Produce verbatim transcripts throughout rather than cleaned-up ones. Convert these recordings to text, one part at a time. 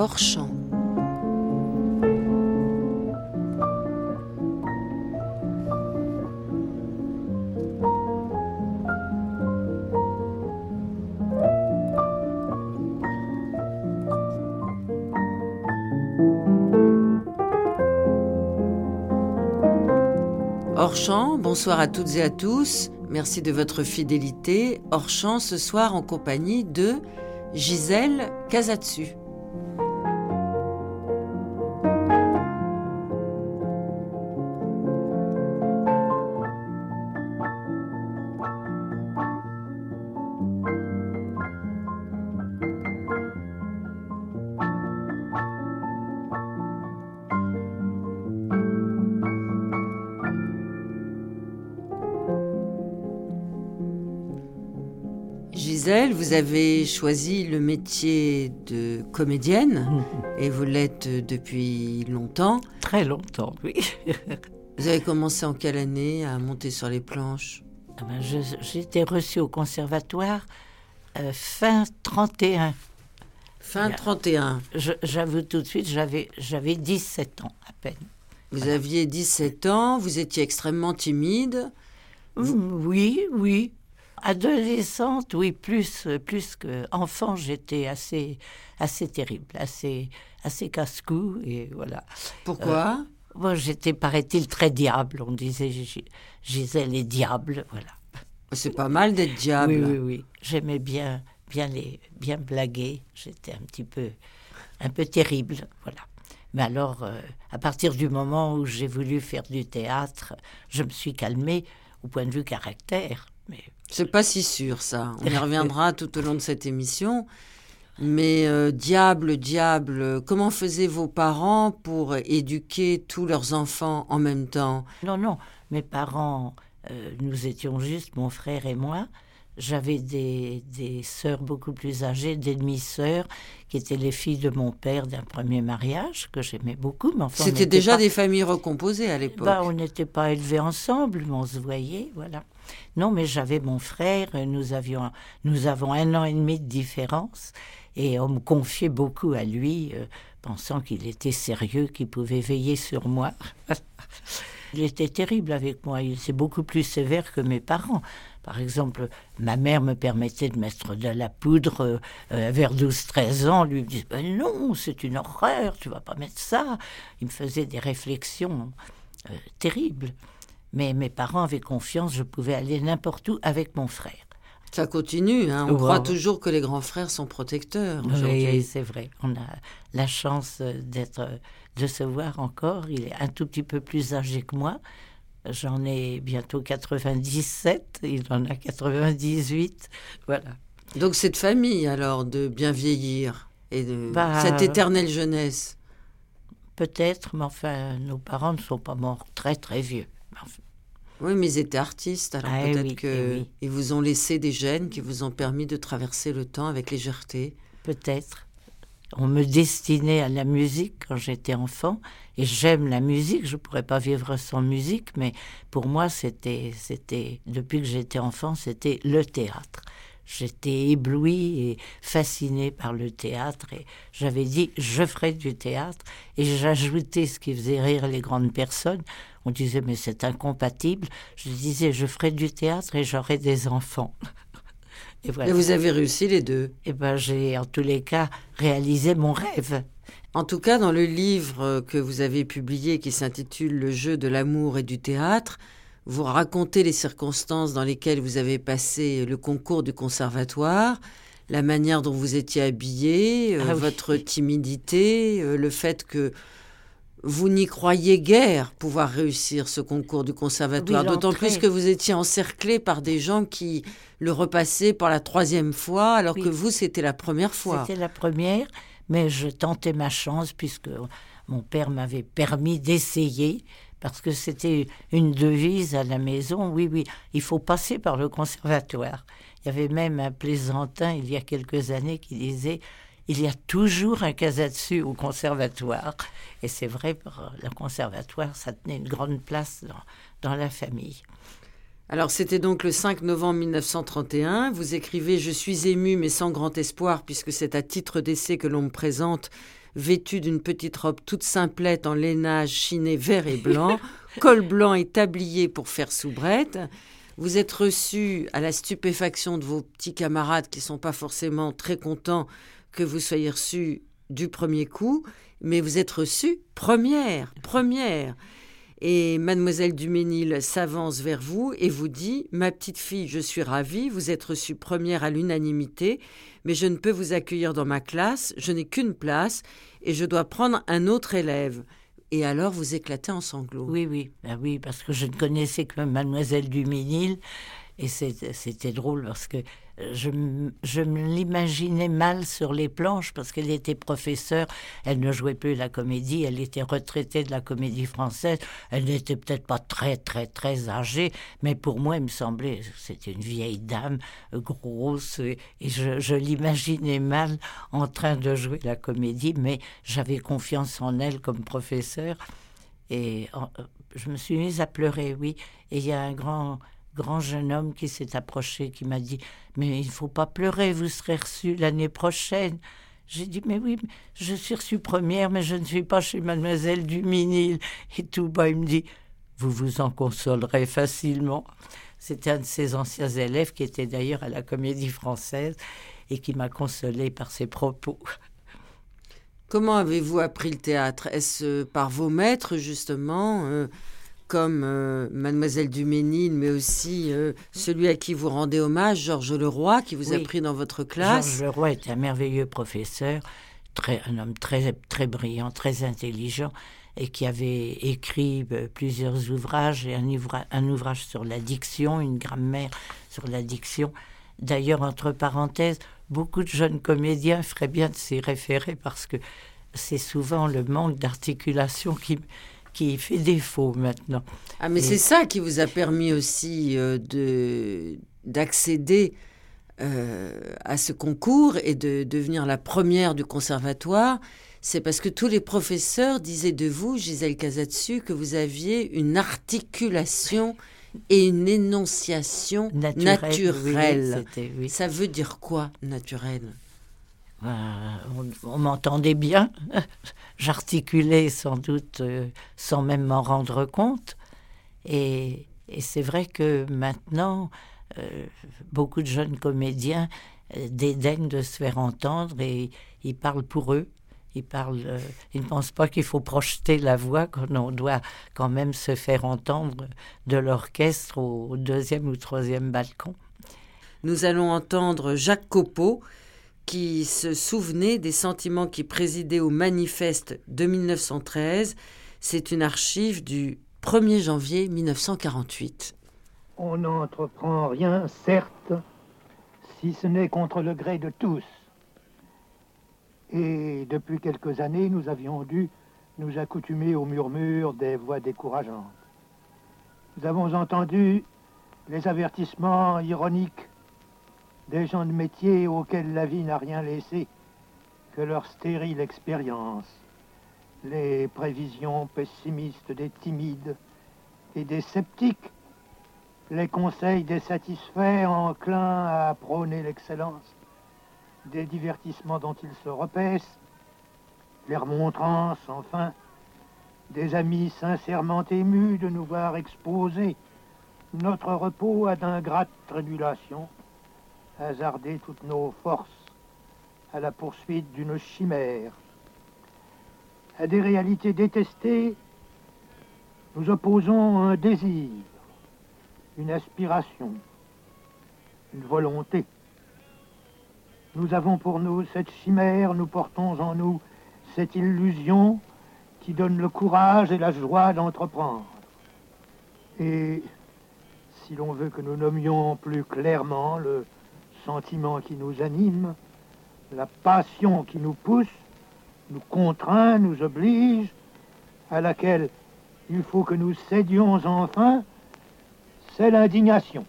hors champ. Hors champ, bonsoir à toutes et à tous. Merci de votre fidélité. Hors champ ce soir en compagnie de Gisèle Casatsu. Gisèle, vous avez choisi le métier de comédienne et vous l'êtes depuis longtemps. Très longtemps, oui. Vous avez commencé en quelle année à monter sur les planches ? Ah ben je, j'ai été reçue au conservatoire euh, fin trente et un. Fin trente et un. Je, j'avoue tout de suite, j'avais, j'avais dix-sept ans à peine. Vous Voilà. aviez dix-sept ans, vous étiez extrêmement timide. Vous... Oui, oui. Adolescente, oui, plus, plus qu'enfant, j'étais assez, assez terrible, assez, assez casse-cou, et voilà. Pourquoi ? euh, Bon, j'étais, paraît-il, très diable. On disait Gisèle est diable, voilà. C'est pas mal d'être diable. Oui, oui, oui. J'aimais bien, bien, les, bien blaguer. J'étais un petit peu, un peu terrible, voilà. Mais alors, euh, à partir du moment où j'ai voulu faire du théâtre, je me suis calmée au point de vue caractère. Mais... C'est pas si sûr, ça. On y reviendra tout au long de cette émission. Mais euh, diable, diable, comment faisaient vos parents pour éduquer tous leurs enfants en même temps ? Non, non, mes parents, euh, nous étions juste, mon frère et moi. J'avais des, des sœurs beaucoup plus âgées, des demi-sœurs, qui étaient les filles de mon père d'un premier mariage, que j'aimais beaucoup. Mais enfin, C'était déjà pas... des familles recomposées à l'époque. Bah, on n'était pas élevés ensemble, mais on se voyait, voilà. Non, mais j'avais mon frère, nous, avions, nous avons un an et demi de différence, et on me confiait beaucoup à lui, euh, pensant qu'il était sérieux, qu'il pouvait veiller sur moi. Il était terrible avec moi, il était beaucoup plus sévère que mes parents. Par exemple, ma mère me permettait de mettre de la poudre euh, vers douze treize ans. Lui me disait ben « Non, c'est une horreur, tu ne vas pas mettre ça ». Il me faisait des réflexions euh, terribles. Mais mes parents avaient confiance, je pouvais aller n'importe où avec mon frère. Ça continue, hein. On wow. croit toujours que les grands frères sont protecteurs aujourd'hui. Oui, c'est vrai. On a la chance d'être, de se voir encore. Il est un tout petit peu plus âgé que moi. J'en ai bientôt quatre-vingt-dix-sept, il en a quatre-vingt-dix-huit. Voilà. Donc cette famille, alors, de bien vieillir et de bah, cette éternelle jeunesse. Peut-être, mais enfin, nos parents ne sont pas morts très très vieux. Enfin, oui, mais ils étaient artistes, alors ah, peut-être oui, qu'ils oui. vous ont laissé des gènes qui vous ont permis de traverser le temps avec légèreté. Peut-être. On me destinait à la musique quand j'étais enfant, et j'aime la musique, je ne pourrais pas vivre sans musique, mais pour moi, c'était, c'était, depuis que j'étais enfant, c'était le théâtre. J'étais éblouie et fascinée par le théâtre, et j'avais dit, je ferai du théâtre, et j'ajoutais ce qui faisait rire les grandes personnes. On disait, mais c'est incompatible. Je disais, je ferai du théâtre et j'aurai des enfants. Et, voilà. Et vous avez réussi les deux. Et ben, j'ai, en tous les cas, réalisé mon rêve. En tout cas, dans le livre que vous avez publié, qui s'intitule « Le jeu de l'amour et du théâtre », vous racontez les circonstances dans lesquelles vous avez passé le concours du conservatoire, la manière dont vous étiez habillée, ah, euh, oui. votre timidité, euh, le fait que vous n'y croyez guère pouvoir réussir ce concours du conservatoire, oui, d'autant plus que vous étiez encerclé par des gens qui le repassaient pour la troisième fois, alors oui. que vous, c'était la première fois. C'était la première, mais je tentais ma chance puisque mon père m'avait permis d'essayer, parce que c'était une devise à la maison. Oui, oui, il faut passer par le conservatoire. Il y avait même un plaisantin, il y a quelques années, qui disait... Il y a toujours un Casatsu au conservatoire. Et c'est vrai, pour le conservatoire, ça tenait une grande place dans, dans la famille. Alors, c'était donc le cinq novembre mille neuf cent trente et un. Vous écrivez « Je suis ému, mais sans grand espoir, puisque c'est à titre d'essai que l'on me présente, vêtue d'une petite robe toute simplette en lainage chiné vert et blanc, col blanc et tablier pour faire soubrette. » Vous êtes reçu à la stupéfaction de vos petits camarades qui ne sont pas forcément très contents que vous soyez reçu du premier coup, mais vous êtes reçu première, première. Et mademoiselle Duménil s'avance vers vous et vous dit « Ma petite fille, je suis ravie, vous êtes reçue première à l'unanimité, mais je ne peux vous accueillir dans ma classe, je n'ai qu'une place et je dois prendre un autre élève. » Et alors, vous éclatez en sanglots. Oui, oui, ben oui, parce que je ne connaissais que mademoiselle Duménil. Et c'était, c'était drôle parce que je, je me l'imaginais mal sur les planches parce qu'elle était professeure, elle ne jouait plus la comédie, elle était retraitée de la comédie française, elle n'était peut-être pas très très très âgée, mais pour moi il me semblait que c'était une vieille dame grosse et, et je, je l'imaginais mal en train de jouer la comédie, mais j'avais confiance en elle comme professeure et en, je me suis mise à pleurer, oui, et il y a un grand... grand jeune homme qui s'est approché, qui m'a dit « Mais il ne faut pas pleurer, vous serez reçu l'année prochaine. » J'ai dit « Mais oui, je suis reçue première, mais je ne suis pas chez mademoiselle Duménil. » Et tout bas, il me dit « Vous vous en consolerez facilement. » C'était un de ses anciens élèves qui était d'ailleurs à la Comédie Française et qui m'a consolée par ses propos. Comment avez-vous appris le théâtre? Est-ce par vos maîtres, justement euh... comme euh, mademoiselle Duménil, mais aussi euh, celui à qui vous rendez hommage, Georges Leroy, qui vous oui. a pris dans votre classe. Georges Leroy était un merveilleux professeur, très, un homme très, très brillant, très intelligent, et qui avait écrit euh, plusieurs ouvrages, et un, ouvra- un ouvrage sur la diction, une grammaire sur la diction. D'ailleurs, entre parenthèses, beaucoup de jeunes comédiens feraient bien de s'y référer, parce que c'est souvent le manque d'articulation qui... qui fait défaut maintenant. Ah, mais et... c'est ça qui vous a permis aussi euh, de, d'accéder euh, à ce concours et de devenir la première du conservatoire. C'est parce que tous les professeurs disaient de vous, Gisèle Casatsu, que vous aviez une articulation et une énonciation naturelle. naturelle. Oui, oui. Ça veut dire quoi, naturel ? Euh, on, on m'entendait bien, j'articulais sans doute euh, sans même m'en rendre compte. Et, et c'est vrai que maintenant, euh, beaucoup de jeunes comédiens euh, dédaignent de se faire entendre et ils parlent pour eux. Ils, parlent, euh, ils ne pensent pas qu'il faut projeter la voix, qu'on doit quand même se faire entendre de l'orchestre au, au deuxième ou troisième balcon. Nous allons entendre Jacques Copeau, qui se souvenait des sentiments qui présidaient au manifeste de mille neuf cent treize. C'est une archive du premier janvier mille neuf cent quarante-huit. On n'entreprend rien, certes, si ce n'est contre le gré de tous. Et depuis quelques années, nous avions dû nous accoutumer au murmure des voix décourageantes. Nous avons entendu les avertissements ironiques des gens de métier auxquels la vie n'a rien laissé que leur stérile expérience, les prévisions pessimistes des timides et des sceptiques, les conseils des satisfaits enclins à prôner l'excellence, des divertissements dont ils se repaissent, les remontrances, enfin, des amis sincèrement émus de nous voir exposer notre repos à d'ingrates tribulations, hasarder toutes nos forces à la poursuite d'une chimère. À des réalités détestées, nous opposons un désir, une aspiration, une volonté. Nous avons pour nous cette chimère, nous portons en nous cette illusion qui donne le courage et la joie d'entreprendre. Et si l'on veut que nous nommions plus clairement le sentiment qui nous anime, la passion qui nous pousse, nous contraint, nous oblige, à laquelle il faut que nous cédions enfin, c'est l'indignation.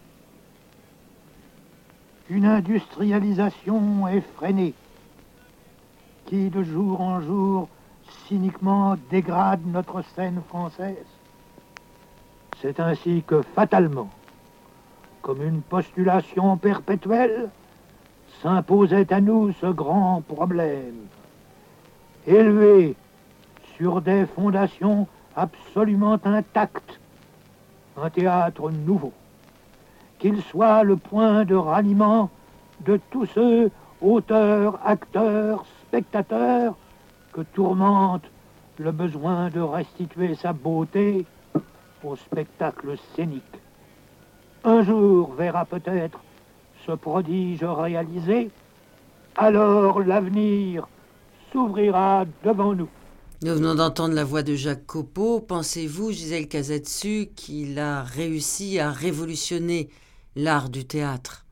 Une industrialisation effrénée qui, de jour en jour, cyniquement dégrade notre scène française. C'est ainsi que, fatalement, comme une postulation perpétuelle, s'imposait à nous ce grand problème. Élevé sur des fondations absolument intactes, un théâtre nouveau, qu'il soit le point de ralliement de tous ceux, auteurs, acteurs, spectateurs, que tourmente le besoin de restituer sa beauté au spectacle scénique. Un jour verra peut-être ce prodige réalisé, alors l'avenir s'ouvrira devant nous. Nous venons d'entendre la voix de Jacques Copeau. Pensez-vous, Gisèle Casatsu, qu'il a réussi à révolutionner l'art du théâtre?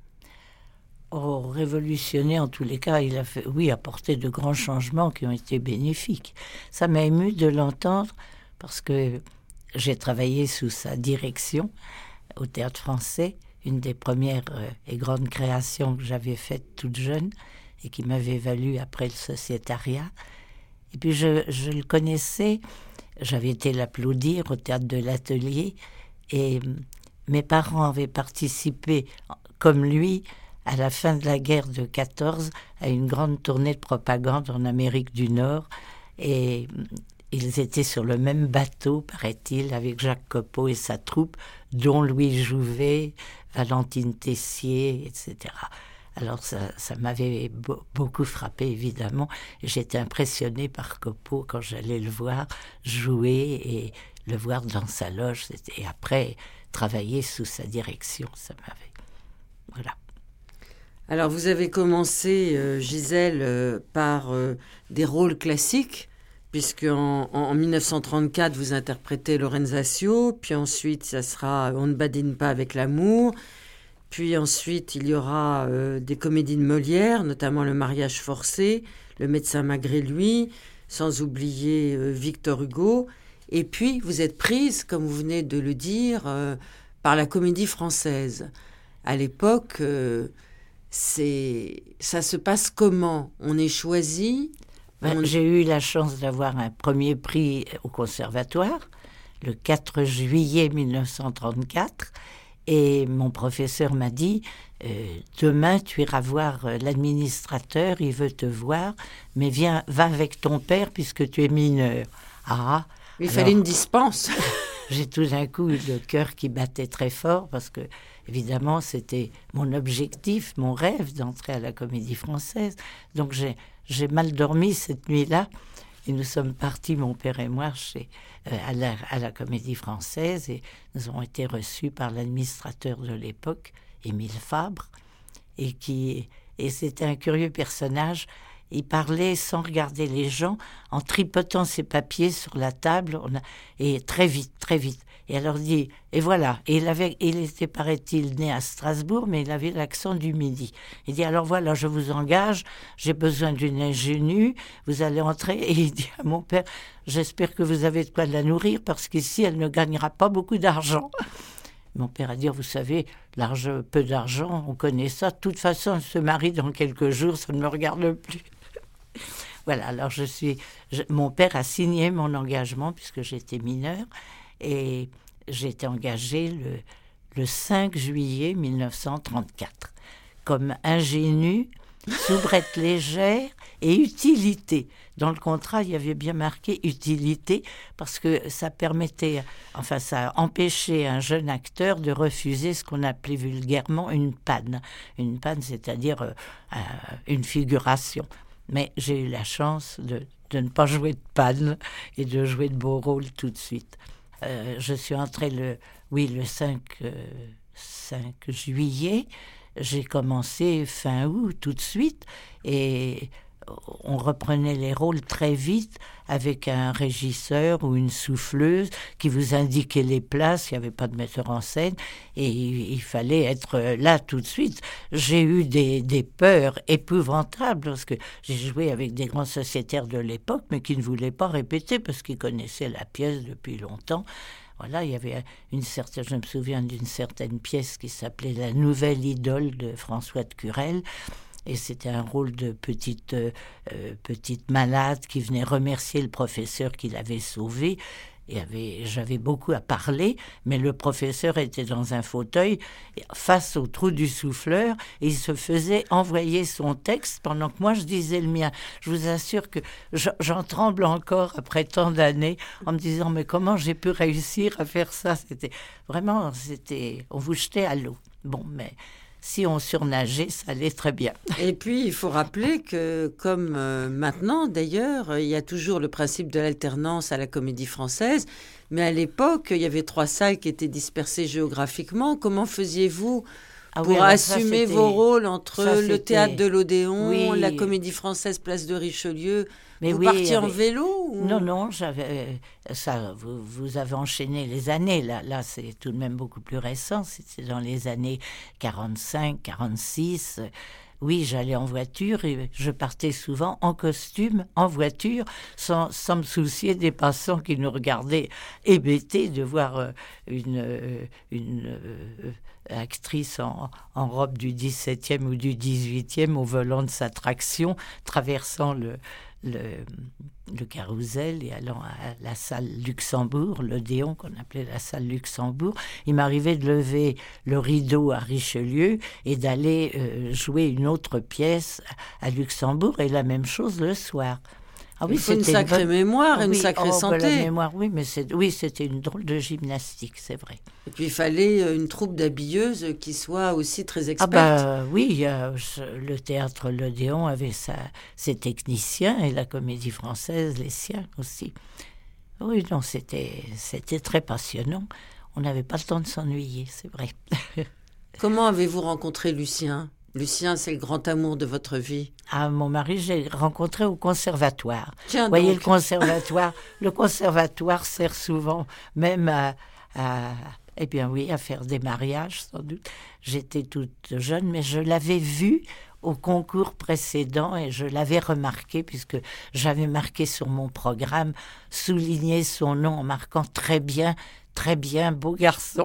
Oh, révolutionner en tous les cas, il a fait, oui, apporté de grands changements qui ont été bénéfiques. Ça m'a ému de l'entendre parce que j'ai travaillé sous sa direction au Théâtre Français, une des premières euh, et grandes créations que j'avais faites toute jeune et qui m'avait valu après le sociétariat. Et puis je, je le connaissais, j'avais été l'applaudir au Théâtre de l'Atelier et euh, mes parents avaient participé, comme lui, à la fin de la guerre de quatorze, à une grande tournée de propagande en Amérique du Nord. Et ils étaient sur le même bateau, paraît-il, avec Jacques Copeau et sa troupe, dont Louis Jouvet, Valentine Tessier, et cetera. Alors ça, ça m'avait be- beaucoup frappé, évidemment. J'étais impressionnée par Copeau quand j'allais le voir jouer et le voir dans sa loge. Et après, travailler sous sa direction, ça m'avait... Voilà. Alors, vous avez commencé, euh, Gisèle, euh, par euh, des rôles classiques, puisque en, en, en dix-neuf cent trente-quatre, vous interprétez Lorenzaccio, puis ensuite, ça sera On ne badine pas avec l'amour, puis ensuite, il y aura euh, des comédies de Molière, notamment Le mariage forcé, Le médecin malgré lui, sans oublier euh, Victor Hugo, et puis vous êtes prise, comme vous venez de le dire, euh, par la Comédie Française. À l'époque... Euh, C'est, ça se passe comment? On est choisi? Ben, on... J'ai eu la chance d'avoir un premier prix au conservatoire, le quatre juillet mille neuf cent trente-quatre, et mon professeur m'a dit euh, « Demain, tu iras voir l'administrateur, il veut te voir, mais viens, va avec ton père puisque tu es mineur. » Ah, Il alors, fallait une dispense. J'ai tout d'un coup eu le cœur qui battait très fort parce que, évidemment, c'était mon objectif, mon rêve d'entrer à la Comédie Française. Donc, j'ai, j'ai mal dormi cette nuit-là. Et nous sommes partis, mon père et moi, chez, euh, à, la, à la Comédie Française. Et nous avons été reçus par l'administrateur de l'époque, Émile Fabre. Et, qui, et c'était un curieux personnage. Il parlait sans regarder les gens, en tripotant ses papiers sur la table, on a, et très vite, très vite. Et alors il dit, et voilà, et il, avait, il était, paraît-il, né à Strasbourg, mais il avait l'accent du Midi. Il dit, alors voilà, je vous engage, j'ai besoin d'une ingénue, vous allez entrer. Et il dit à mon père, j'espère que vous avez de quoi la nourrir, parce qu'ici, elle ne gagnera pas beaucoup d'argent. Mon père a dit, vous savez, l'argent, peu d'argent, on connaît ça. De toute façon, elle se marie dans quelques jours, ça ne me regarde plus. Voilà, alors je suis... Je, mon père a signé mon engagement puisque j'étais mineure et j'ai été engagée le, le cinq juillet mille neuf cent trente-quatre comme ingénue, soubrette légère et utilité. Dans le contrat, il y avait bien marqué utilité parce que ça permettait, enfin ça empêchait un jeune acteur de refuser ce qu'on appelait vulgairement une panne. Une panne, c'est-à-dire euh, euh, une figuration. Mais j'ai eu la chance de, de ne pas jouer de panne et de jouer de beaux rôles tout de suite. Euh, je suis entrée le, oui, le cinq juillet. J'ai commencé fin août tout de suite et on reprenait les rôles très vite avec un régisseur ou une souffleuse qui vous indiquait les places, il n'y avait pas de metteur en scène et il, il fallait être là tout de suite. J'ai eu des, des peurs épouvantables parce que j'ai joué avec des grands sociétaires de l'époque mais qui ne voulaient pas répéter parce qu'ils connaissaient la pièce depuis longtemps. Voilà, il y avait une certaine, je me souviens d'une certaine pièce qui s'appelait La Nouvelle Idole de François de Curel. Et c'était un rôle de petite, euh, petite malade qui venait remercier le professeur qui l'avait sauvée. et avait, j'avais beaucoup à parler, mais le professeur était dans un fauteuil face au trou du souffleur et il se faisait envoyer son texte pendant que moi je disais le mien. Je vous assure que j'en tremble encore après tant d'années en me disant mais comment j'ai pu réussir à faire ça. C'était vraiment, c'était, on vous jetait à l'eau. Bon, mais si on surnageait, ça allait très bien. Et puis, il faut rappeler que, comme euh, maintenant d'ailleurs, il y a toujours le principe de l'alternance à la Comédie Française, mais à l'époque, il y avait trois salles qui étaient dispersées géographiquement. Comment faisiez-vous Ah pour oui, assumer ça, vos rôles entre ça, le théâtre de l'Odéon, oui. la Comédie Française Place de Richelieu? Mais vous oui, partiez avait... en vélo ou... Non, non, j'avais ça. Vous, vous avez enchaîné les années. Là, là, c'est tout de même beaucoup plus récent. C'était dans les années quarante-cinq, quarante-six. Oui, j'allais en voiture et je partais souvent en costume, en voiture, sans, sans me soucier des passants qui nous regardaient hébétés de voir une, une euh, actrice en, en robe du dix-septième ou du dix-huitième au volant de sa traction, traversant le, le, le carrousel et allant à la salle Luxembourg, l'Odéon qu'on appelait la salle Luxembourg. Il m'arrivait de lever le rideau à Richelieu et d'aller euh, jouer une autre pièce à Luxembourg et la même chose le soir. Ah oui, c'est une sacrée une bonne... mémoire, ah, une oui, sacrée oh, santé. Ben, la mémoire, oui, mais c'est... oui, c'était une drôle de gymnastique, c'est vrai. Et puis il fallait une troupe d'habilleuses qui soit aussi très experte. Ah bah oui, euh, le théâtre l'Odéon avait sa, ses techniciens et la Comédie Française les siens aussi. Oui, non, c'était, c'était très passionnant. On n'avait pas le temps de s'ennuyer, c'est vrai. Comment avez-vous rencontré Lucien ? Lucien, c'est le grand amour de votre vie. Ah, mon mari, j'ai rencontré au conservatoire. Tiens, vous voyez, donc. le conservatoire, le conservatoire sert souvent même à, à, eh bien oui, à faire des mariages, sans doute. J'étais toute jeune, mais je l'avais vu au concours précédent et je l'avais remarqué puisque j'avais marqué sur mon programme, souligné son nom en marquant très bien, très bien, beau garçon.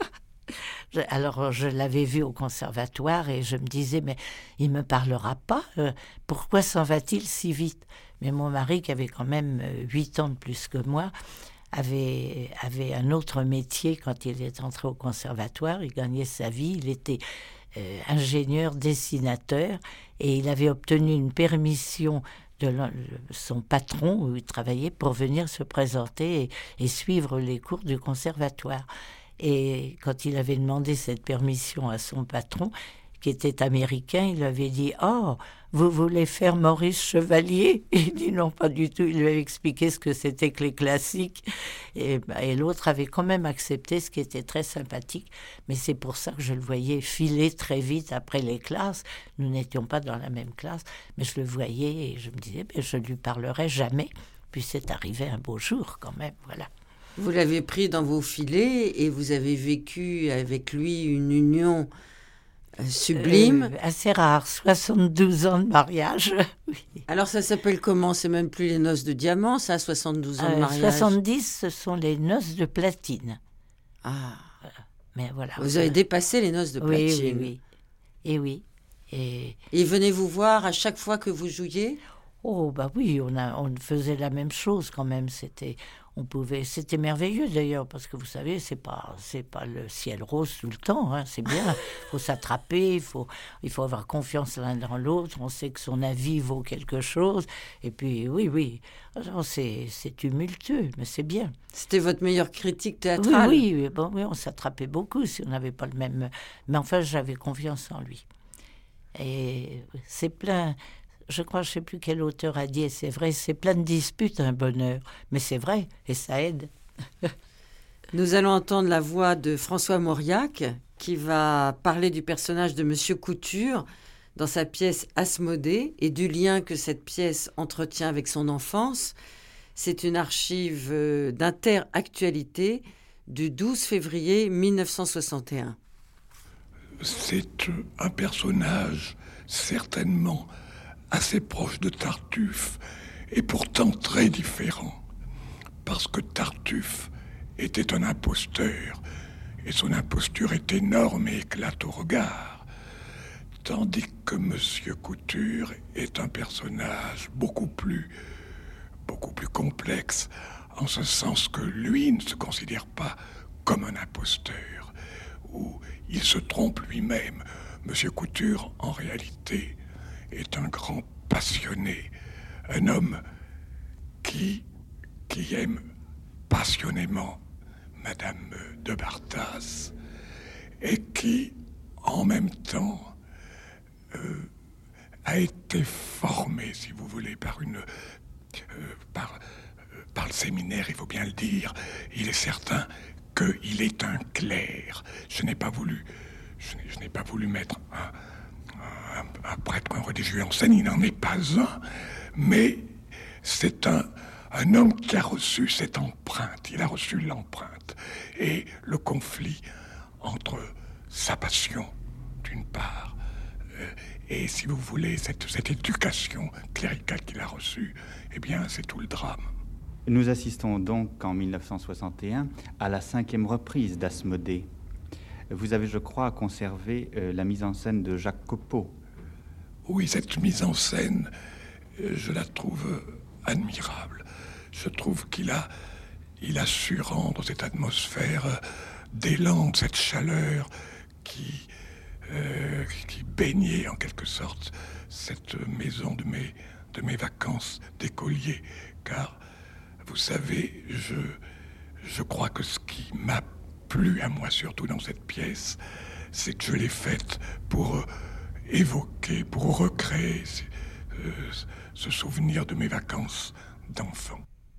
Alors, je l'avais vu au conservatoire et je me disais, mais il ne me parlera pas, euh, pourquoi s'en va-t-il si vite ? Mais mon mari, qui avait quand même huit ans de plus que moi, avait, avait un autre métier quand il est entré au conservatoire. Il gagnait sa vie, il était euh, ingénieur dessinateur et il avait obtenu une permission de son patron où il travaillait pour venir se présenter et, et suivre les cours du conservatoire. Et quand il avait demandé cette permission à son patron, qui était américain, il lui avait dit « Oh, vous voulez faire Maurice Chevalier ?» Il dit « Non, pas du tout. » Il lui avait expliqué ce que c'était que les classiques. Et, et l'autre avait quand même accepté, ce qui était très sympathique. Mais c'est pour ça que je le voyais filer très vite après les classes. Nous n'étions pas dans la même classe, mais je le voyais et je me disais « Je ne lui parlerai jamais. » Puis c'est arrivé un beau jour quand même, voilà. Vous l'avez pris dans vos filets et vous avez vécu avec lui une union euh, sublime. Euh, assez rare, soixante-douze ans de mariage. Oui. Alors ça s'appelle comment ? C'est même plus les noces de diamant, ça, soixante-douze ans de mariage. Euh, soixante-dix, ce sont les noces de platine. Ah. Voilà. Mais voilà. Vous avez dépassé les noces de platine. Oui, oui, oui. Et oui. Et, et venez vous voir à chaque fois que vous jouiez ? Oh, bah oui, on, a, on faisait la même chose quand même. C'était... On pouvait, c'était merveilleux d'ailleurs parce que vous savez, c'est pas, c'est pas le ciel rose tout le temps. Hein, c'est bien, il faut s'attraper, il faut, il faut avoir confiance l'un dans l'autre. On sait que son avis vaut quelque chose. Et puis, oui, oui, alors, c'est, c'est tumultueux, mais c'est bien. C'était votre meilleure critique théâtrale ? Oui, oui, bon, oui, on s'attrapait beaucoup si on n'avait pas le même. Mais enfin, j'avais confiance en lui. Et c'est plein. Je crois, je ne sais plus quel auteur a dit, et c'est vrai, c'est plein de disputes, un bonheur. Mais c'est vrai, et ça aide. Nous allons entendre la voix de François Mauriac, qui va parler du personnage de Monsieur Couture dans sa pièce Asmodée, et du lien que cette pièce entretient avec son enfance. C'est une archive d'interactualité du douze février mille neuf cent soixante et un. C'est un personnage certainement assez proche de Tartuffe, et pourtant très différent, parce que Tartuffe était un imposteur, et son imposture est énorme et éclate au regard, tandis que Monsieur Couture est un personnage beaucoup plus, beaucoup plus complexe, en ce sens que lui ne se considère pas comme un imposteur, ou il se trompe lui-même. Monsieur Couture, en réalité, est un grand passionné, un homme qui, qui aime passionnément Madame de Barthas, et qui, en même temps, euh, a été formé, si vous voulez, par une... Euh, par, euh, par le séminaire, il faut bien le dire. Il est certain qu'il est un clerc. Je n'ai pas voulu... Je n'ai, je n'ai pas voulu mettre un, un, un prêtre, un religieux en scène, il n'en est pas un, mais c'est un, un homme qui a reçu cette empreinte, il a reçu l'empreinte, et le conflit entre sa passion, d'une part, euh, et si vous voulez, cette, cette éducation cléricale qu'il a reçue, eh bien, c'est tout le drame. Nous assistons donc en mille neuf cent soixante et un à la cinquième reprise d'Asmodée. Vous avez, je crois, conservé euh, la mise en scène de Jacques Copeau. Oui, cette mise en scène, euh, je la trouve euh, admirable. Je trouve qu'il a, il a su rendre cette atmosphère euh, d'élan, cette chaleur qui, euh, qui baignait en quelque sorte cette maison de mes, de mes vacances d'écolier. Car, vous savez, je, je crois que ce qui m'a plu à moi, surtout dans cette pièce, c'est que je l'ai faite pour euh, évoquer, pour recréer euh, ce souvenir de mes vacances d'enfant.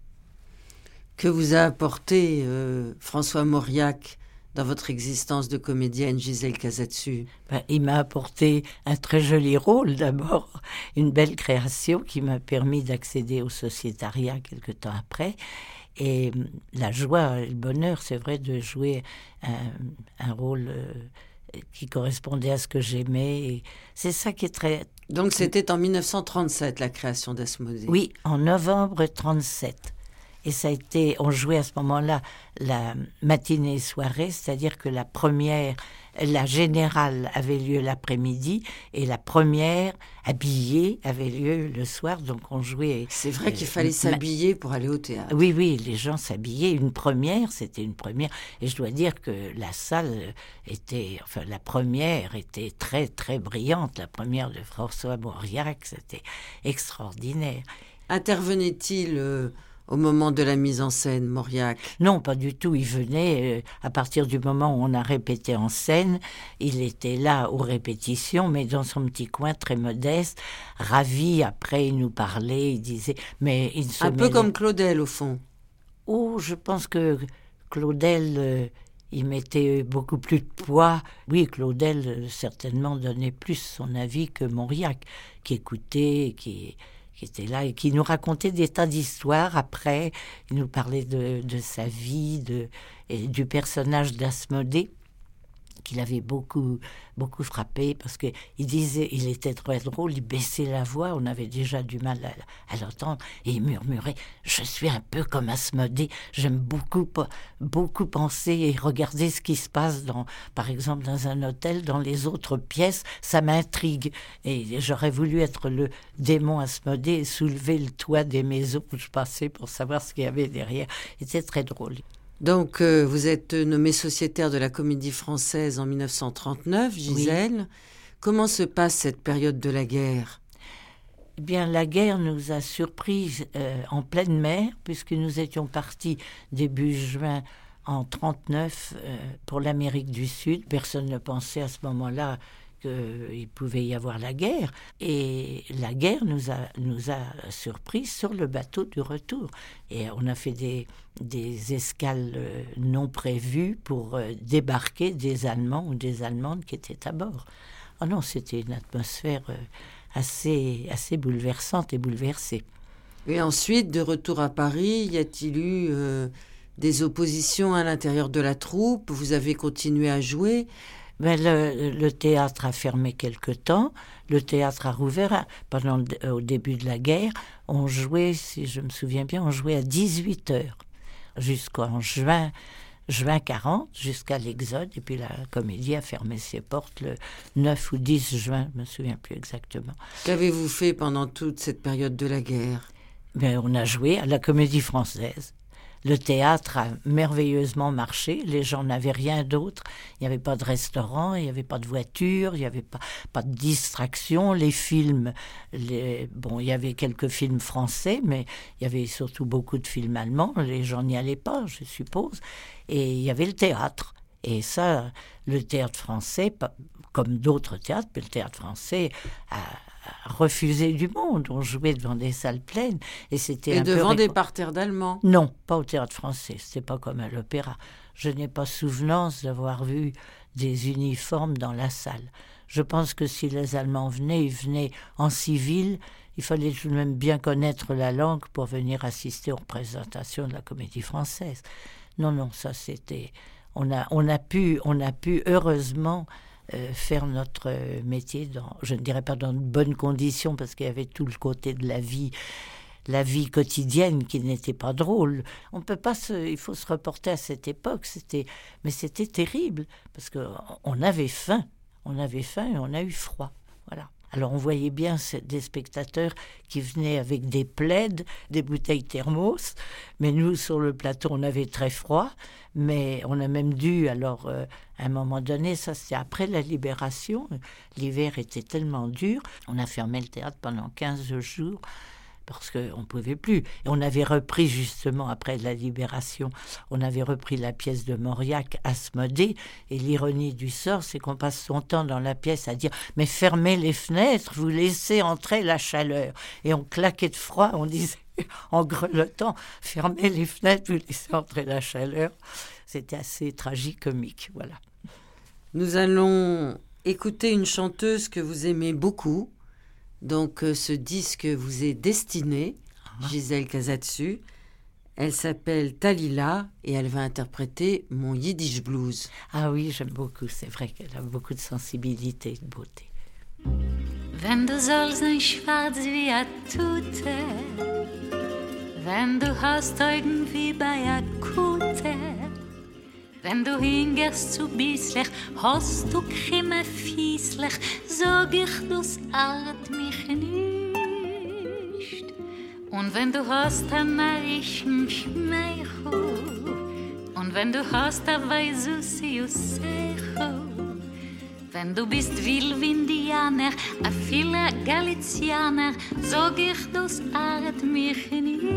Que vous a apporté euh, François Mauriac dans votre existence de comédienne, Gisèle Casatsu? Ben, il m'a apporté un très joli rôle d'abord, une belle création qui m'a permis d'accéder au sociétariat quelque temps après. Et la joie et le bonheur, c'est vrai, de jouer un, un rôle euh, qui correspondait à ce que j'aimais. Et c'est ça qui est très... Donc c'était en mille neuf cent trente-sept, la création d'Asmodée. Oui, en novembre trente-sept. Et ça a été, on jouait à ce moment-là la matinée et soirée, c'est-à-dire que la première, la générale avait lieu l'après-midi et la première habillée avait lieu le soir. Donc on jouait. C'est vrai qu'il fallait euh, s'habiller pour aller au théâtre. Oui, oui, les gens s'habillaient. Une première, c'était une première. Et je dois dire que la salle était, enfin la première était très très brillante. La première de François Mauriac, c'était extraordinaire. Intervenait-il euh... au moment de la mise en scène, Mauriac? Non, pas du tout. Il venait, euh, à partir du moment où on a répété en scène, il était là aux répétitions, mais dans son petit coin très modeste, ravi. Après, il nous parlait, il disait... mais il se Un peu mêlait... comme Claudel, au fond. Oh, je pense que Claudel, euh, il mettait beaucoup plus de poids. Oui, Claudel, euh, certainement, donnait plus son avis que Mauriac, qui écoutait, qui... qui était là et qui nous racontait des tas d'histoires. Après, il nous parlait de, de sa vie, de, et du personnage d'Asmodée, qu'il avait beaucoup, beaucoup frappé, parce qu'il disait, il était très drôle, il baissait la voix, on avait déjà du mal à, à l'entendre, et il murmurait « Je suis un peu comme Asmodée, j'aime beaucoup, beaucoup penser et regarder ce qui se passe, dans, par exemple, dans un hôtel, dans les autres pièces, ça m'intrigue. Et j'aurais voulu être le démon Asmodée et soulever le toit des maisons où je passais pour savoir ce qu'il y avait derrière. » C'était très drôle. Donc, euh, vous êtes nommée sociétaire de la Comédie Française en mille neuf cent trente-neuf, Gisèle. Oui. Comment se passe cette période de la guerre? Eh bien, la guerre nous a surpris euh, en pleine mer, puisque nous étions partis début juin en trente-neuf euh, pour l'Amérique du Sud. Personne ne pensait à ce moment-là qu'il pouvait y avoir la guerre. Et la guerre nous a, nous a surpris sur le bateau du retour. Et on a fait des, des escales non prévues pour débarquer des Allemands ou des Allemandes qui étaient à bord. Oh non, c'était une atmosphère assez, assez bouleversante et bouleversée. Et ensuite, de retour à Paris, y a-t-il eu euh, des oppositions à l'intérieur de la troupe? Vous avez continué à jouer? Ben le, le théâtre a fermé quelque temps, le théâtre a rouvert pendant le, au début de la guerre. On jouait, si je me souviens bien, on jouait à dix-huit heures jusqu'en juin, juin quarante, jusqu'à l'Exode. Et puis la Comédie a fermé ses portes le neuf ou dix juin, je ne me souviens plus exactement. Qu'avez-vous fait pendant toute cette période de la guerre? Ben, on a joué à la Comédie Française. le théâtre a merveilleusement marché. Les gens n'avaient rien d'autre. Il n'y avait pas de restaurant, il n'y avait pas de voiture, il n'y avait pas, pas de distraction. Les films, les, bon, il y avait quelques films français, mais il y avait surtout beaucoup de films allemands. Les gens n'y allaient pas, je suppose. Et il y avait le théâtre. Et ça, le théâtre français, comme d'autres théâtres, mais le théâtre français a, a refusé du monde. On jouait devant des salles pleines. Et, c'était et un devant peu des parterres d'Allemands? Non, pas au théâtre français. C'était pas comme à l'opéra. Je n'ai pas souvenance d'avoir vu des uniformes dans la salle. Je pense que si les Allemands venaient, ils venaient en civil. Il fallait tout de même bien connaître la langue pour venir assister aux représentations de la Comédie Française. Non, non, ça c'était... On a, on a pu, on a pu heureusement euh, faire notre métier dans, je ne dirais pas dans de bonnes conditions, parce qu'il y avait tout le côté de la vie, la vie quotidienne qui n'était pas drôle. On peut pas se, il faut se reporter à cette époque. C'était, mais c'était terrible parce que on avait faim, on avait faim et on a eu froid. Voilà. Alors on voyait bien des spectateurs qui venaient avec des plaids, des bouteilles thermos, mais nous sur le plateau on avait très froid, mais on a même dû, alors euh, à un moment donné, ça c'est après la Libération, l'hiver était tellement dur, on a fermé le théâtre pendant quinze jours, parce qu'on ne pouvait plus. Et on avait repris justement, après la Libération, on avait repris la pièce de Mauriac, Asmodée, et l'ironie du sort, c'est qu'on passe son temps dans la pièce à dire « Mais fermez les fenêtres, vous laissez entrer la chaleur ». Et on claquait de froid, on disait en grelottant « Fermez les fenêtres, vous laissez entrer la chaleur ». C'était assez tragicomique, voilà. Nous allons écouter une chanteuse que vous aimez beaucoup. Donc, euh, ce disque vous est destiné, ah. Gisèle Casatsu. Elle s'appelle Talila et elle va interpréter mon Yiddish Blues. Ah oui, j'aime beaucoup. C'est vrai qu'elle a beaucoup de sensibilité et de beauté. Wenn du sollst sein schwarz wie a Tute, wenn du hast Augen wie bei a Kute, wenn du hingehst zu bisslich, hast du keine Fieslich, sag ich, das art mich nicht. Und wenn du hast ein narischen Schmeichel, und wenn du hast ein weißes Jusseichel, wenn du bist wild wie Indianer, a viele Galizianer, sag ich, das art mich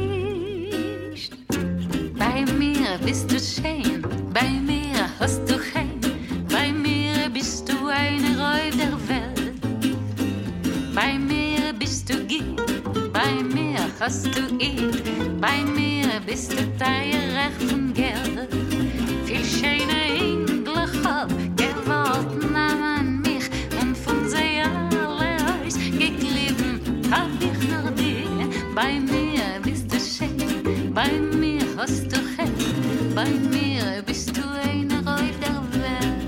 nicht. Bei mir bist du schön, bei mir hast du heim, bei mir bist du eine Räu der Welt. Bei mir bist du Gitt, bei mir hast du Eid, bei mir bist du teuer von Geld. Viel schöne Englisch hab gewollt nahmen mich und von sie alle Haus geklebt hab ich nach dir. Bei mir bist du schön, bei mir hast du Heim, bei mir bist du eine Räu der Welt.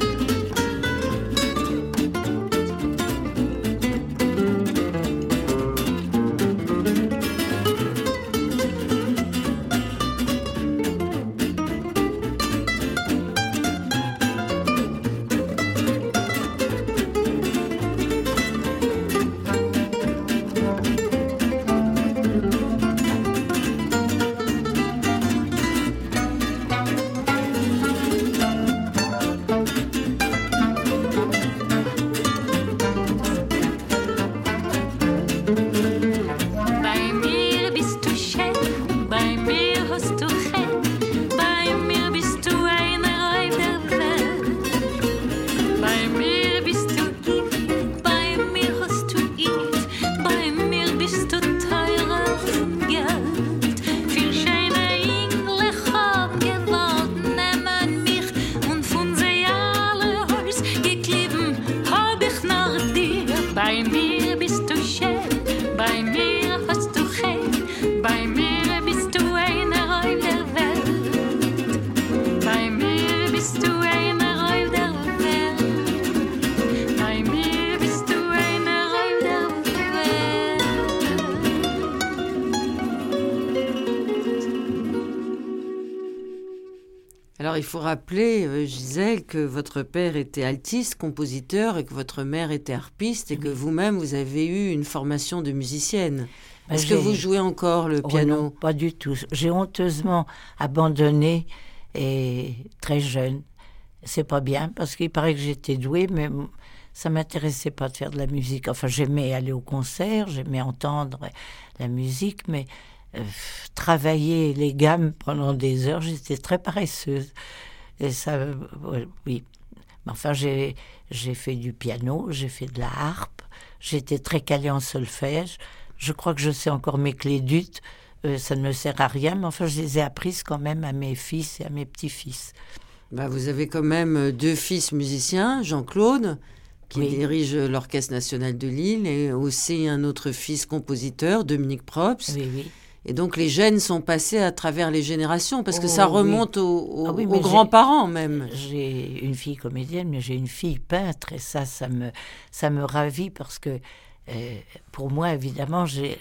Alors, il faut rappeler, euh, Gisèle, que votre père était altiste, compositeur, et que votre mère était harpiste, et que vous-même, vous avez eu une formation de musicienne. Est-ce J'ai... que vous jouez encore le piano? Oh non, pas du tout. J'ai honteusement abandonné et très jeune. C'est pas bien parce qu'il paraît que j'étais douée, mais ça m'intéressait pas de faire de la musique. Enfin, j'aimais aller au concert, j'aimais entendre la musique, mais euh, travailler les gammes pendant des heures, j'étais très paresseuse. Et ça, euh, oui. Mais enfin, j'ai, j'ai fait du piano, j'ai fait de la harpe, j'étais très calée en solfège. Je crois que je sais encore mes clés d'ut. Euh, ça ne me sert à rien, mais enfin, je les ai apprises quand même à mes fils et à mes petits-fils. Bah, vous avez quand même deux fils musiciens, Jean-Claude, qui oui. dirige l'Orchestre national de Lille, et aussi un autre fils compositeur, Dominique Probst. Oui, oui. Et donc les gènes sont passés à travers les générations, parce que oh, ça remonte oui. aux, aux, ah oui, aux grands-parents même. J'ai une fille comédienne, mais j'ai une fille peintre, et ça, ça me, ça me ravit, parce que euh, pour moi, évidemment, j'ai,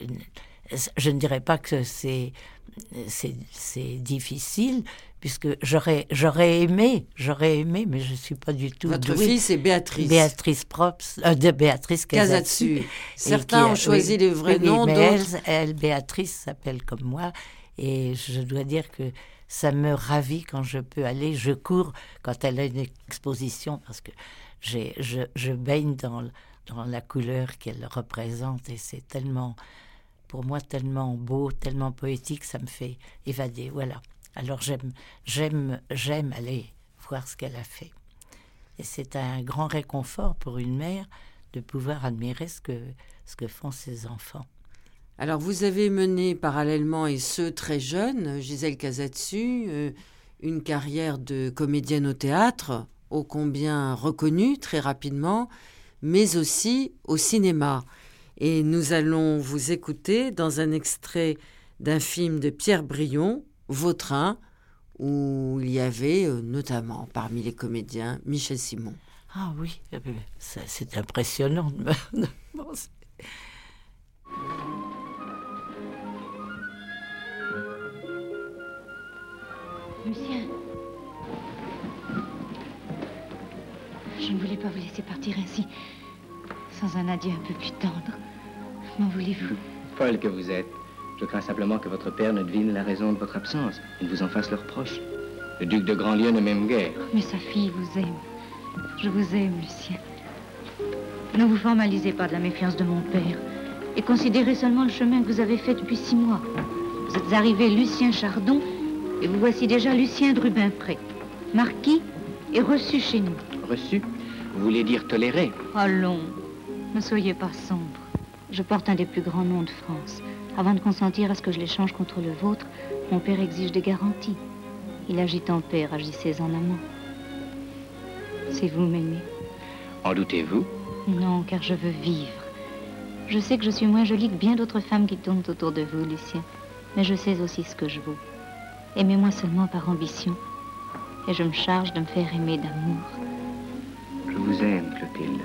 je ne dirais pas que c'est, c'est, c'est difficile, puisque j'aurais, j'aurais aimé, j'aurais aimé, mais je ne suis pas du tout Votre douée. fille, c'est Béatrice. Béatrice Probst, euh, de Béatrice Casatsu. Casatsu. Certains qui, ont choisi oui, le vrai oui, nom, mais d'autres... Elle, elle, Béatrice, s'appelle comme moi, et je dois dire que ça me ravit quand je peux aller. Je cours quand elle a une exposition, parce que j'ai, je, je baigne dans, dans la couleur qu'elle représente, et c'est tellement, pour moi, tellement beau, tellement poétique, ça me fait évader, voilà. Alors j'aime, j'aime, j'aime aller voir ce qu'elle a fait. Et c'est un grand réconfort pour une mère de pouvoir admirer ce que, ce que font ses enfants. Alors vous avez mené parallèlement, et ce très jeune, Gisèle Casatsu, euh, une carrière de comédienne au théâtre, ô combien reconnue très rapidement, mais aussi au cinéma. Et nous allons vous écouter dans un extrait d'un film de Pierre Brion, Vautrin, où il y avait euh, notamment parmi les comédiens Michel Simon. Ah oui, ça, c'est impressionnant de me penser. Lucien, je ne voulais pas vous laisser partir ainsi, sans un adieu un peu plus tendre. M'en voulez-vous? Folle que vous êtes. Je crains simplement que votre père ne devine la raison de votre absence et ne vous en fasse le reproche. Le duc de Grandlieu ne m'aime guère. Mais sa fille vous aime. Je vous aime, Lucien. Ne vous formalisez pas de la méfiance de mon père et considérez seulement le chemin que vous avez fait depuis six mois. Vous êtes arrivé Lucien Chardon et vous voici déjà Lucien de Rubempré, marquis et reçu chez nous. Reçu? Vous voulez dire toléré? Allons, ne soyez pas sombre. Je porte un des plus grands noms de France. Avant de consentir à ce que je l'échange contre le vôtre, mon père exige des garanties. Il agit en père, agissez en amant. C'est vous m'aimez. En doutez-vous? Non, car je veux vivre. Je sais que je suis moins jolie que bien d'autres femmes qui tournent autour de vous, Lucien. Mais je sais aussi ce que je vaux. Aimez-moi seulement par ambition. Et je me charge de me faire aimer d'amour. Je vous aime, Clotilde.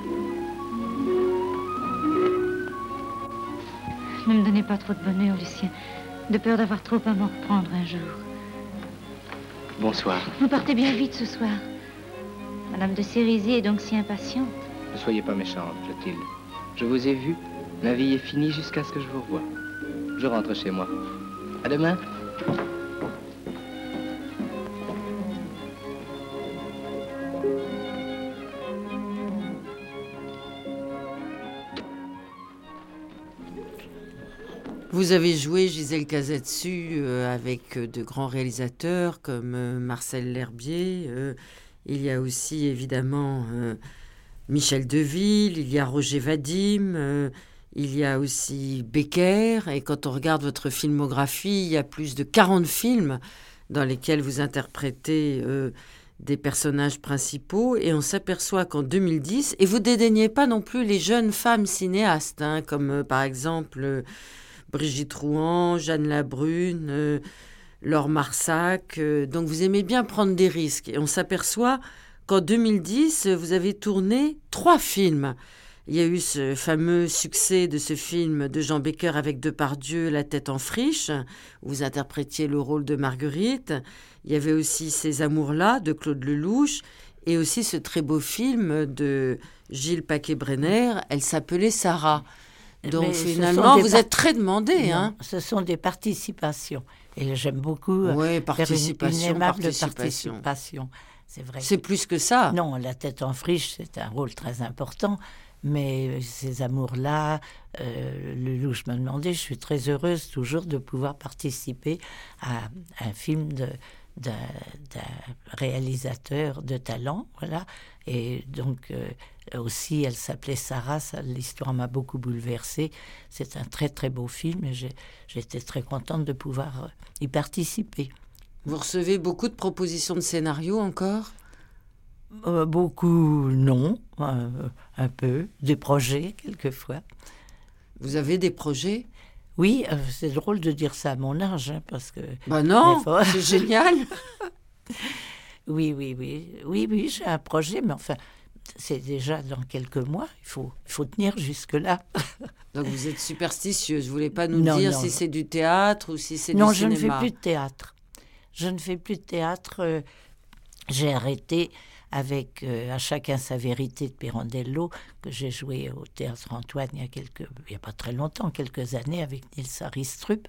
Ne me donnez pas trop de bonheur, Lucien, de peur d'avoir trop à m'en reprendre un jour. Bonsoir. Vous partez bien vite ce soir. Madame de Sérisy est donc si impatiente. Ne soyez pas méchante, Clotilde. Je vous ai vu. Ma vie est finie jusqu'à ce que je vous revoie. Je rentre chez moi. À demain. Vous avez joué Gisèle Casatsu euh, avec euh, de grands réalisateurs comme euh, Marcel L'Herbier. Euh, il y a aussi évidemment euh, Michel Deville, il y a Roger Vadim, euh, il y a aussi Becker. Et quand on regarde votre filmographie, il y a plus de quarante films dans lesquels vous interprétez euh, des personnages principaux. Et on s'aperçoit qu'en deux mille dix, et vous dédaignez pas non plus les jeunes femmes cinéastes, hein, comme euh, par exemple... Euh, Brigitte Rouen, Jeanne Labrune, euh, Laure Marsac. Euh, donc vous aimez bien prendre des risques. Et on s'aperçoit qu'en deux mille dix, vous avez tourné trois films. Il y a eu ce fameux succès de ce film de Jean Becker avec Depardieu, La tête en friche, où vous interprétiez le rôle de Marguerite. Il y avait aussi Ces amours-là de Claude Lelouch et aussi ce très beau film de Gilles Paquet-Brenner, Elle s'appelait Sarah. Donc Mais finalement, vous par... êtes très demandé. Non, hein. Ce sont des participations. Et j'aime beaucoup Oui, faire participation, une, une aimable participation. participation. C'est vrai. C'est plus que ça. Non, La tête en friche, c'est un rôle très important. Mais ces amours-là, euh, le loup, je me demandais, je suis très heureuse toujours de pouvoir participer à un film de, d'un, d'un réalisateur de talent, voilà. Et donc euh, aussi, elle s'appelait Sarah, ça, l'histoire m'a beaucoup bouleversée. C'est un très très beau film et j'ai, j'étais très contente de pouvoir y participer. Vous recevez beaucoup de propositions de scénarios encore ? Euh, beaucoup, non, euh, un peu, des projets quelquefois. Vous avez des projets ? Oui, euh, c'est drôle de dire ça à mon âge, hein, parce que... Ben non, faut... c'est génial. Oui, oui, oui, oui, oui, j'ai un projet, mais enfin, c'est déjà dans quelques mois, il faut, il faut tenir jusque-là. Donc vous êtes superstitieuse, vous voulez pas nous non, dire non, si non. c'est du théâtre ou si c'est non, du cinéma ? Non, je ne fais plus de théâtre. Je ne fais plus de théâtre. Euh, j'ai arrêté avec euh, À chacun sa vérité de Pirandello, que j'ai joué au Théâtre Antoine il y a, quelques, il y a pas très longtemps, quelques années, avec Nils Aristrup.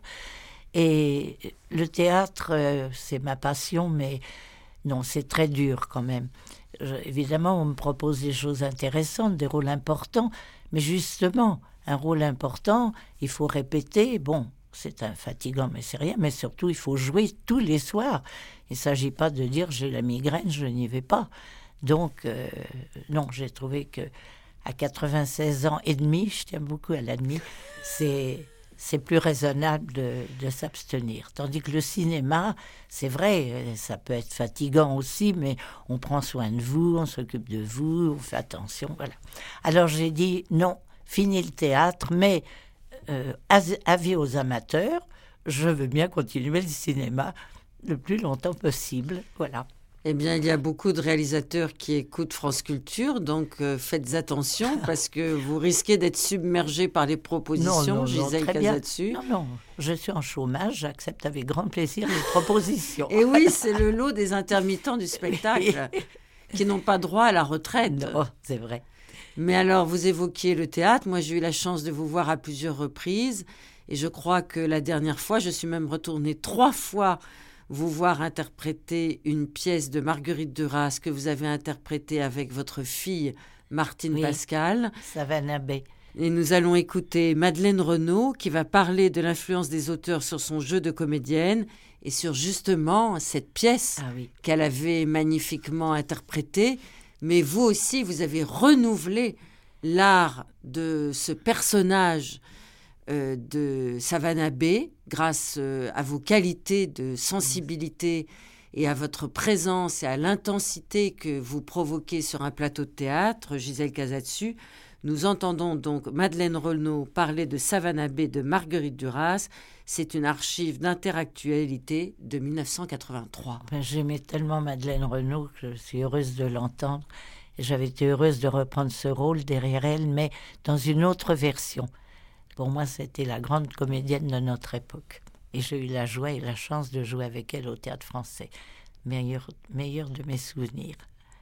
Et le théâtre, euh, c'est ma passion, mais non, c'est très dur quand même. Je, évidemment, on me propose des choses intéressantes, des rôles importants, mais justement, un rôle important, il faut répéter, bon... C'est un fatigant, mais c'est rien. Mais surtout, il faut jouer tous les soirs. Il ne s'agit pas de dire j'ai la migraine, je n'y vais pas. Donc, euh, non, j'ai trouvé que à quatre-vingt-seize ans et demi, je tiens beaucoup à la demi, c'est, c'est plus raisonnable de, de s'abstenir. Tandis que le cinéma, c'est vrai, ça peut être fatigant aussi, mais on prend soin de vous, on s'occupe de vous, on fait attention, voilà. Alors j'ai dit non, fini le théâtre, mais... Euh, avis aux amateurs, je veux bien continuer le cinéma le plus longtemps possible, voilà. Eh bien, il y a beaucoup de réalisateurs qui écoutent France Culture, donc euh, faites attention parce que vous risquez d'être submergé par les propositions. Non, non, Gisèle Casatsu. Non, non, je suis en chômage, j'accepte avec grand plaisir les propositions. Et oui, c'est le lot des intermittents du spectacle qui n'ont pas droit à la retraite. Non, c'est vrai. Mais alors, vous évoquiez le théâtre. Moi, j'ai eu la chance de vous voir à plusieurs reprises. Et je crois que la dernière fois, je suis même retournée trois fois vous voir interpréter une pièce de Marguerite Duras que vous avez interprétée avec votre fille Martine oui, Pascal. Savannah Bay. Et nous allons écouter Madeleine Renaud qui va parler de l'influence des auteurs sur son jeu de comédienne et sur justement cette pièce ah, oui. qu'elle avait magnifiquement interprétée. Mais vous aussi, vous avez renouvelé l'art de ce personnage euh, de Savannah Bay grâce euh, à vos qualités de sensibilité et à votre présence et à l'intensité que vous provoquez sur un plateau de théâtre, Gisèle Casatsu. Nous entendons donc Madeleine Renaud parler de Savannah Bay de Marguerite Duras. C'est une archive d'interactualité de dix-neuf cent quatre-vingt-trois. Ben, j'aimais tellement Madeleine Renaud que je suis heureuse de l'entendre. Et j'avais été heureuse de reprendre ce rôle derrière elle, mais dans une autre version. Pour moi, c'était la grande comédienne de notre époque. Et j'ai eu la joie et la chance de jouer avec elle au Théâtre Français. Meilleur, meilleur de mes souvenirs.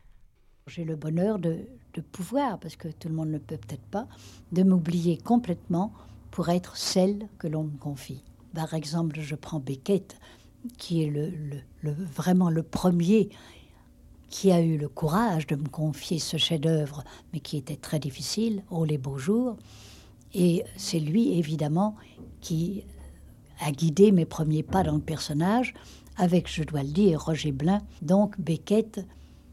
J'ai le bonheur de, de pouvoir, parce que tout le monde ne peut peut-être pas, de m'oublier complètement pour être celle que l'on me confie. Par exemple, je prends Beckett, qui est le, le, le, vraiment le premier qui a eu le courage de me confier ce chef-d'œuvre, mais qui était très difficile, Oh les beaux jours. Et c'est lui, évidemment, qui a guidé mes premiers pas dans le personnage, avec, je dois le dire, Roger Blin. Donc Beckett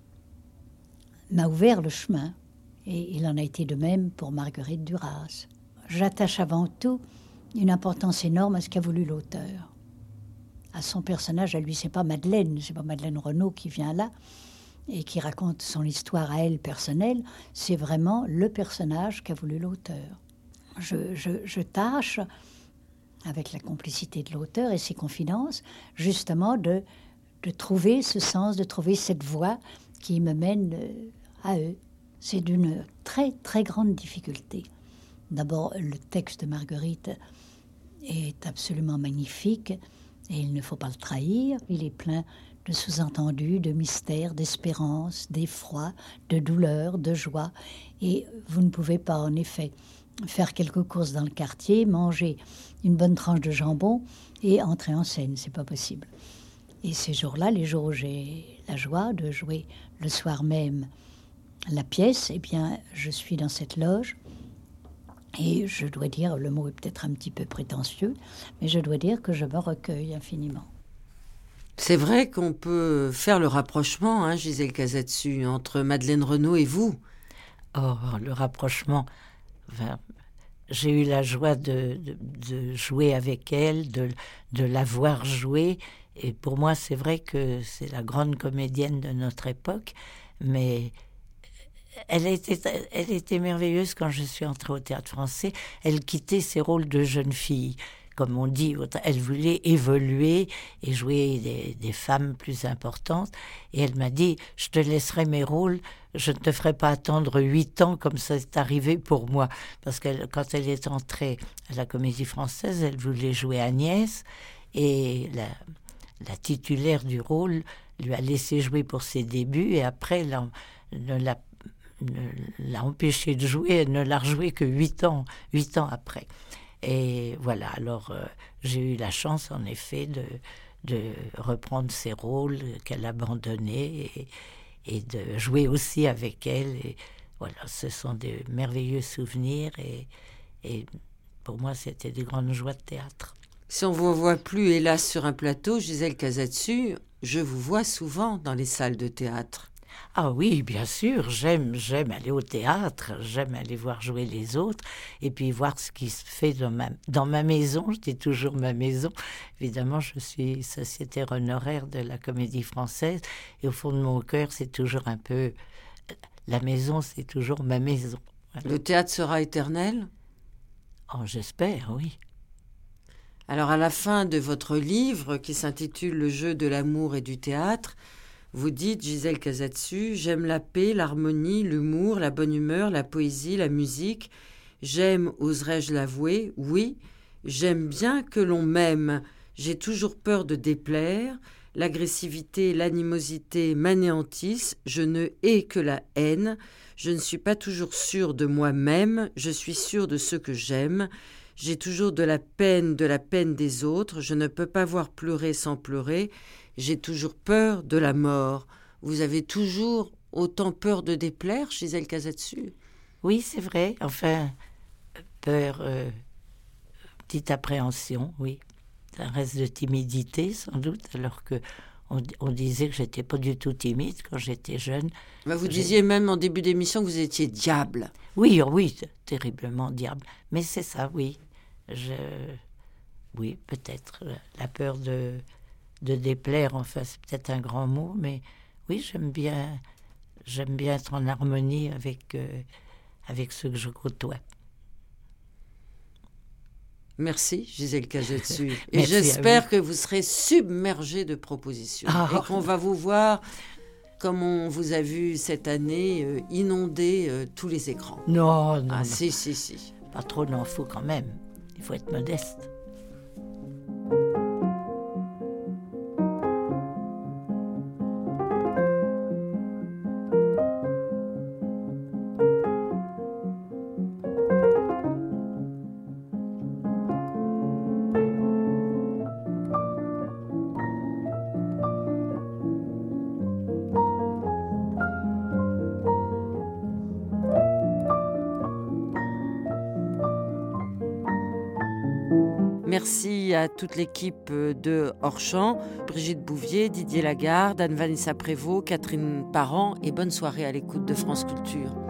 m'a ouvert le chemin, et il en a été de même pour Marguerite Duras. J'attache avant tout une importance énorme à ce qu'a voulu l'auteur. À son personnage, à lui, c'est pas Madeleine, c'est pas Madeleine Renaud qui vient là et qui raconte son histoire à elle personnelle, c'est vraiment le personnage qu'a voulu l'auteur. Je, je, je tâche, avec la complicité de l'auteur et ses confidences, justement de, de trouver ce sens, de trouver cette voie qui me mène à eux. C'est d'une très, très grande difficulté. D'abord, le texte de Marguerite est absolument magnifique et il ne faut pas le trahir. Il est plein de sous-entendus, de mystères, d'espérance, d'effroi, de douleur, de joie. Et vous ne pouvez pas, en effet, faire quelques courses dans le quartier, manger une bonne tranche de jambon et entrer en scène. C'est pas possible. Et ces jours-là, les jours où j'ai la joie de jouer le soir même la pièce, eh bien, je suis dans cette loge. Et je dois dire, le mot est peut-être un petit peu prétentieux, mais je dois dire que je me recueille infiniment. C'est vrai qu'on peut faire le rapprochement, hein, Gisèle Casatsu, entre Madeleine Renaud et vous. Oh, le rapprochement... Enfin, j'ai eu la joie de, de, de jouer avec elle, de, de la voir jouer. Et pour moi, c'est vrai que c'est la grande comédienne de notre époque, mais elle était, elle était merveilleuse quand je suis entrée au Théâtre Français. Elle quittait ses rôles de jeune fille. Comme on dit, elle voulait évoluer et jouer des, des femmes plus importantes. Et elle m'a dit, je te laisserai mes rôles, je ne te ferai pas attendre huit ans comme ça est arrivé pour moi. Parce que quand elle est entrée à la Comédie Française, elle voulait jouer Agnès. Et la, la titulaire du rôle lui a laissé jouer pour ses débuts. Et après, elle ne l'a, ne l'a empêchée de jouer. Elle ne l'a rejoué que huit ans, huit ans après. Et voilà, alors euh, j'ai eu la chance en effet de, de reprendre ces rôles qu'elle abandonnait et, et de jouer aussi avec elle. Et voilà, ce sont des merveilleux souvenirs et, et pour moi c'était des grandes joies de théâtre. Si on ne vous voit plus hélas sur un plateau, Gisèle Casatsu, je vous vois souvent dans les salles de théâtre. Ah oui, bien sûr, j'aime, j'aime aller au théâtre, j'aime aller voir jouer les autres et puis voir ce qui se fait dans ma, dans ma maison. Je dis toujours ma maison. Évidemment, je suis sociétaire honoraire de la Comédie Française et au fond de mon cœur, c'est toujours un peu... La maison, c'est toujours ma maison. Voilà. Le théâtre sera éternel ? Oh, j'espère, oui. Alors, à la fin de votre livre qui s'intitule « Le jeu de l'amour et du théâtre », vous dites, Gisèle Casatsu, « J'aime la paix, l'harmonie, l'humour, la bonne humeur, la poésie, la musique. J'aime, oserais-je l'avouer, oui. J'aime bien que l'on m'aime. J'ai toujours peur de déplaire. L'agressivité, l'animosité m'anéantissent. Je ne hais que la haine. Je ne suis pas toujours sûre de moi-même. Je suis sûre de ceux que j'aime. J'ai toujours de la peine, de la peine des autres. Je ne peux pas voir pleurer sans pleurer. J'ai toujours peur de la mort. » Vous avez toujours autant peur de déplaire, Gisèle Casatsu ? Oui, c'est vrai. Enfin, peur, euh, petite appréhension, oui. Un reste de timidité, sans doute, alors que on, on disait que j'étais pas du tout timide quand j'étais jeune. Bah vous J'ai... disiez même en début d'émission que vous étiez diable. Oui, oui, terriblement diable. Mais c'est ça, oui. Je... Oui, peut-être. La peur de... de déplaire, enfin, c'est peut-être un grand mot, mais oui, j'aime bien, j'aime bien être en harmonie avec, euh, avec ceux que je côtoie. Merci, Gisèle Casatsu. Et Merci j'espère que vous serez submergée de propositions oh. et qu'on va vous voir, comme on vous a vu cette année, euh, inonder euh, tous les écrans. Non, non, Ah non. si, si, si. Pas trop, n'en faut quand même. Il faut être modeste. Merci à toute l'équipe de Hors-Champ, Brigitte Bouvier, Didier Lagarde, Anne-Vanessa Prévost, Catherine Parent et bonne soirée à l'écoute de France Culture.